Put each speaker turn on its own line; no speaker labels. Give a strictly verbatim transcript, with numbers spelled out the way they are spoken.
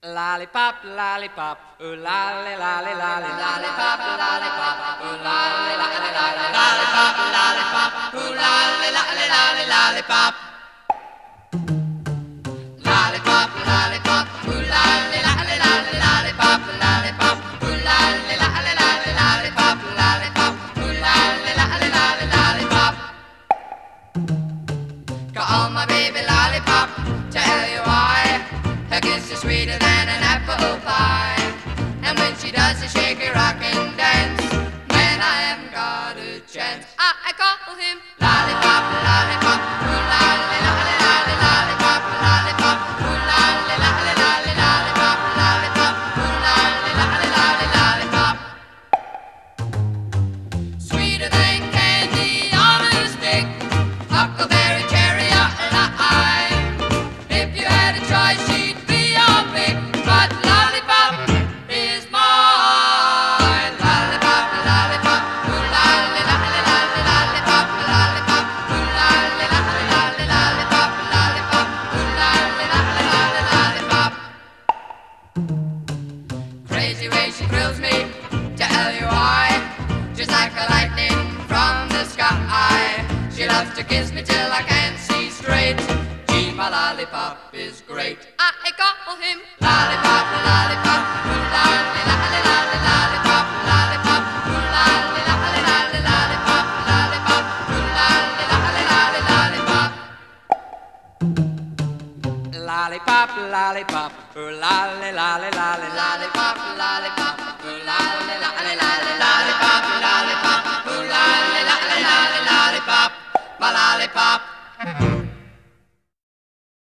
Lollipop, lollipop, ooh lolly, lolly, lolly, lollipop, lollipop, ooh lolly, lolly, lolly, lollipop, lollipop, ooh lolly, lolly, lolly, lollipop. Lollipop, lollipop, ooh lolly, lolly, lolly, lollipop, lollipop, ooh lolly, lolly, lolly, lollipop, lollipop, ooh lolly, lolly, lolly, lollipop. Call my baby lollipop, tell you why. Her kiss is sweeter than an apple pie. And when she does a shaky rock and dance, man, I haven't got a chance. I, I call him lollipop, lollipop, ooh lolly, lolly, lolly, lollipop, lollipop, ooh lolly, lolly, lolly, lollipop, lollipop, ooh lolly, lolly, lolly, lollipop. Sweeter than candy on a stick, huckleberry, cherry, or lime. If you had a choice, she'd be your pick, but lollipop is mine. Lollipop, lollipop, ooh lolly, lolly, lolly, lollipop, lollipop, ooh lolly, lolly, lolly, lollipop, lollipop, ooh lolly, lolly, lolly, lollipop. Crazy way she thrills me, tell you why. Just like a lightning from the sky, she loves to kiss me till I can't see straight. Gee, my lollipop is great. I call him lollipop, lollipop, ooh lolly, lolly, lolly, lollipop, lollipop, ooh lolly, lolly, lolly, lollipop, lollipop, ooh lolly, lolly, lolly, lollipop. Lollipop, lollipop, ooh lolly, lolly, lolly, lollipop, lollipop, ooh lolly, lolly, lolly, lollipop, lollipop, ooh lolly, lolly, lolly, lollipop, my lollipop.